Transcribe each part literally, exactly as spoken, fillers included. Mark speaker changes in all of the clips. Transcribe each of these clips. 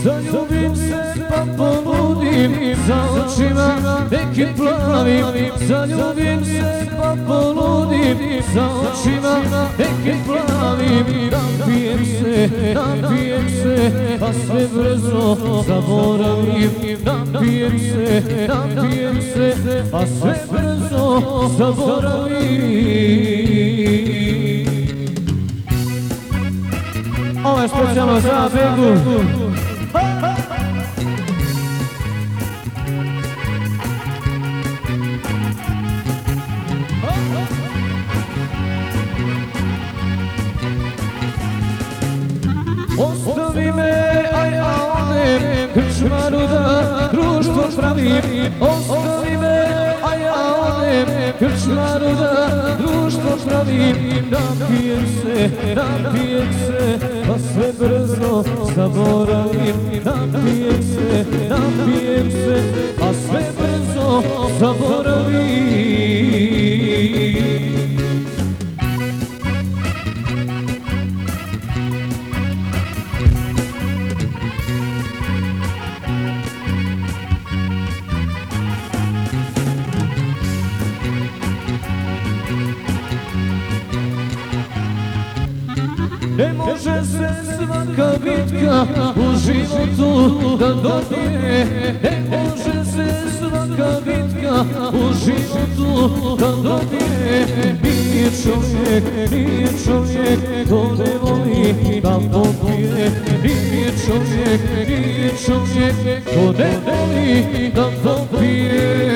Speaker 1: zaljubim se pa poludim, za očima nekim plavim. Zaljubim se pa poludim, za očima nekim plavim. Napijem se, napijem se, pa sve brzo zaboravim. Napijem se, napijem se, pa sve brzo zaboravim. Ovo je specijalno za Begu. Ostavi me, a ja odem, krčmaru da društvo pravim. Ostavi me, a ja odem, krčmaru da društvo pravim. Napijem se, napijem se, pa sve brzo zaboravim. Napijem se, napijem se, pa sve brzo zaboravim. Ne može se svaka bitka u životu da dobije. Ne može se svaka bitka u životu da dobije. Nije čovjek, nije čovjek ko ne voli da popije. Nije čovjek, nije čovjek ko ne voli da popije.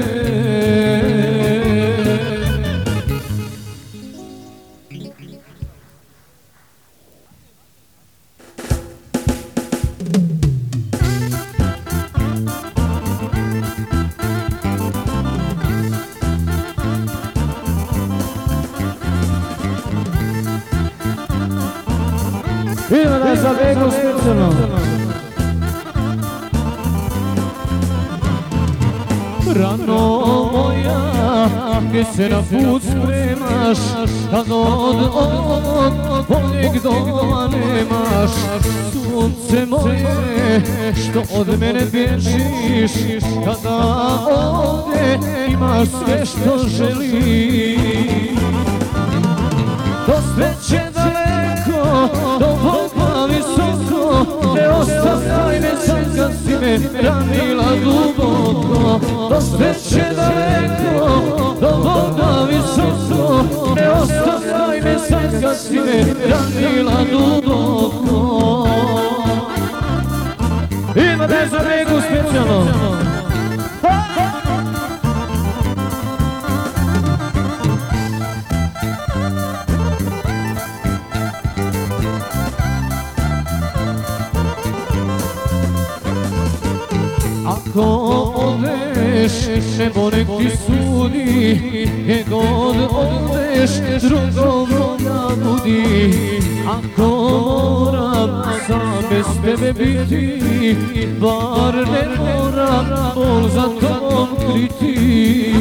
Speaker 1: Idemo da za Begu specijalno. Rano moja, gdje se na put spremaš, kad od od boljeg doma nemaš. Sunce moje, što od mene bježiš, kada ovdje imaš sve što želiš. Do sreće daleko, do Boga visoko, ne ostavljaj me sad kad si me ranila duboko. Do sreće daleko, do Boga visoko, ne ostavljaj me sad kad si me ranila duboko. Ima da je za Begu specijalno. Ako odeš, nebo nek ti sudi, gdje god odeš, drugom moja budi. Ako moram sam bez tebe biti, bar ne moram bol za tobom kriti.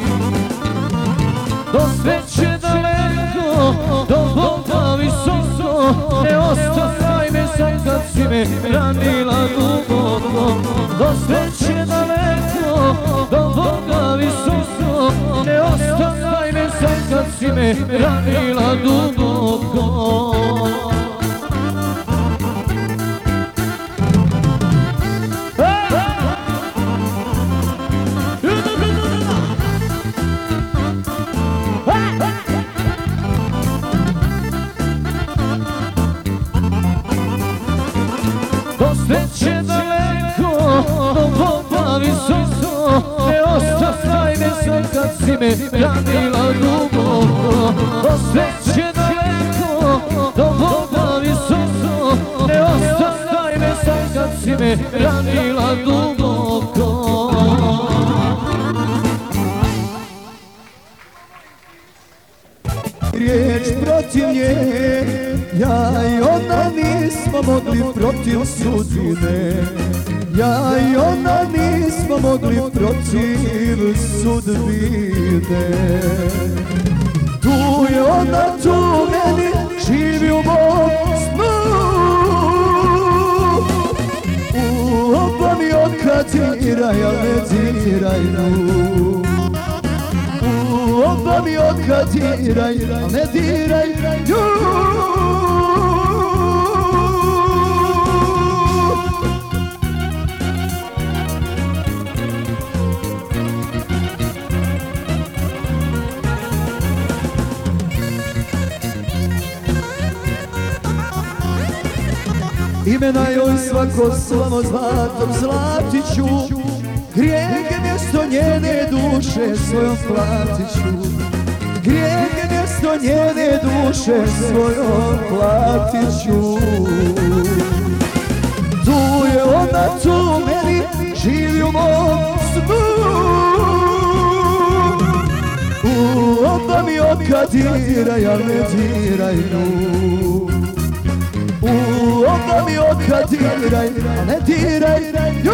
Speaker 1: Do sreće daleko, do Boga visoko, ne ostavljaj me sad kad si me ranila duboko. Do sreće daleko, do Boga visoko, ne ostavljaj me sad kad si me ranila duboko. Do sreće daleko, do Boga visoko, ne ostavljaj me sad kad si me ranila duboko. Do sreće daleko, do Boga visoko, ne ostavljaj me sad kad si me ranila duboko.
Speaker 2: Riječ protiv nje, ja i ona nismo mogli protiv sudbine. Ja i ona nismo mogli protiv sudbine. Tu je ona, tu meni živi u mom snu. diraj, al ne diraj nju. U oba mi oka diraj, al ne diraj nju. Imena joj svako slovo zlatom zlatiću, grijeh je mjesto njene duše svojom platiću. Grijeh je mjesto njene duše svojom platiću. Tu je ona, tu meni živi u mom snu. U oba mi oka diraj, al ne diraj nju. U oba mi oka diraj, a ne diraj nju.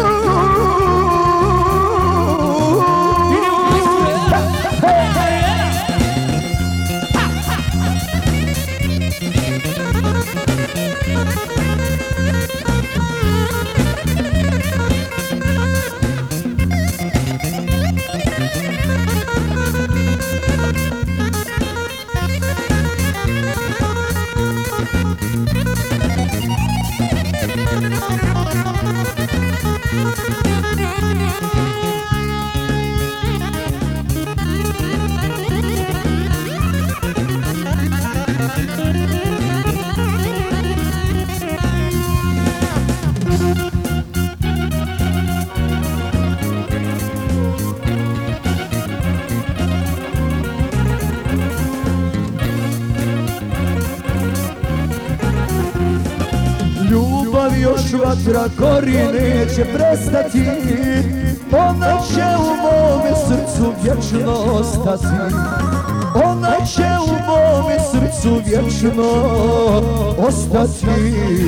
Speaker 2: Ljubav još vatra gori, neće prestati. Ona će u mome srcu vječno ostati. Ona će u mome srcu vječno ostati.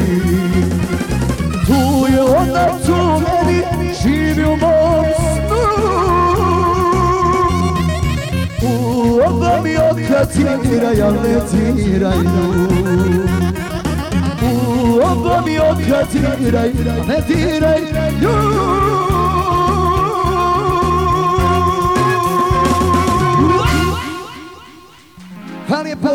Speaker 2: Tu je ona, tu meni živi u mom snu. U oba mi oka diraj, al ne diraj nju. U oba mi oka diraj, a ne diraj nju. Hvala lijepo.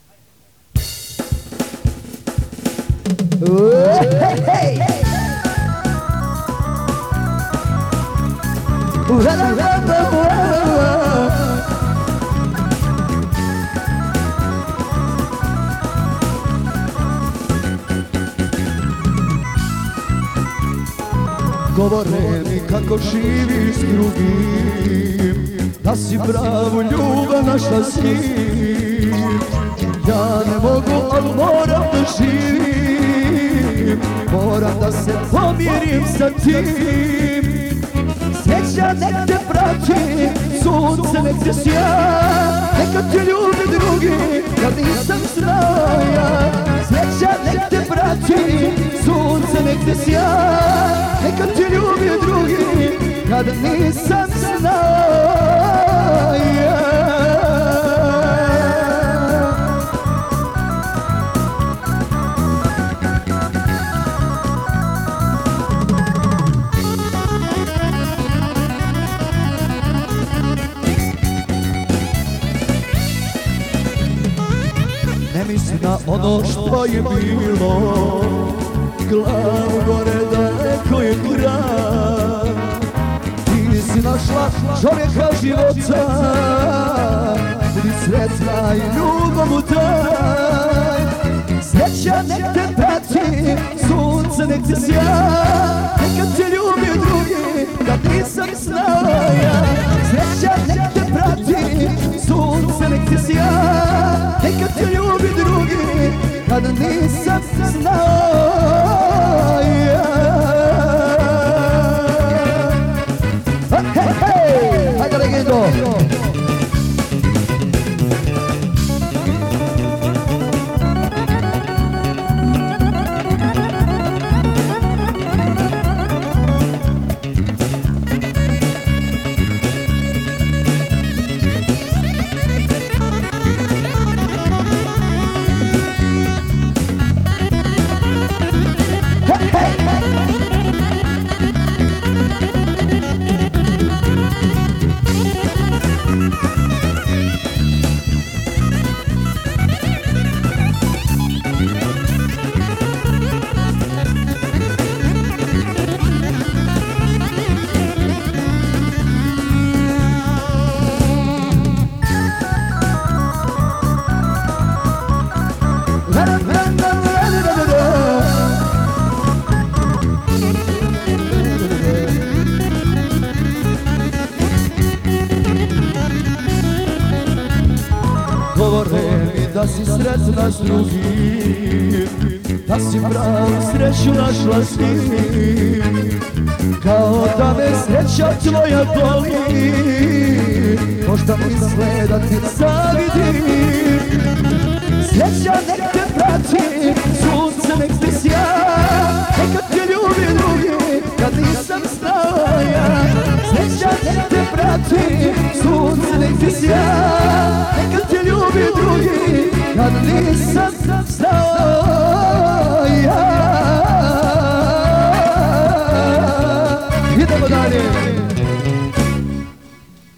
Speaker 2: Govore mi kako živiš s drugim, da si pravu ljubav našla s njim. Ja ne mogu, al moram da živim, moram da se pomirim sa tim. Sreća nek te prati, sunce nek te sja, neka te ljubi drugi, kad nisam znao ja. Sreća nek te prati, sunce nek te sja, neka te ljubi drugi, kad nisam znao ja. Ne misli na ono što je bilo, glavu gore daleko je grad. Ti si našla čovjeka života, budi sretna i ljubav mu daj. Sreća nek te prati, sunce nek te sja, neka te ljubi drugi, kad nisam znao ja. Sreća nek te prati, sunce nek te sja, neka te ljubi drugi, kad nisam znao ja. Hej, hej, hajde legendo. da si sretna s drugim, da si pravu sreću našla s njim. Kao da me sreća tvoja boli, možda misle da te zavidim. Sreća nek te prati, sunce nek ti sja, neka te ljubi drugi kad nisam znao ja. Sreća nek te prati, sunce nek ti sja,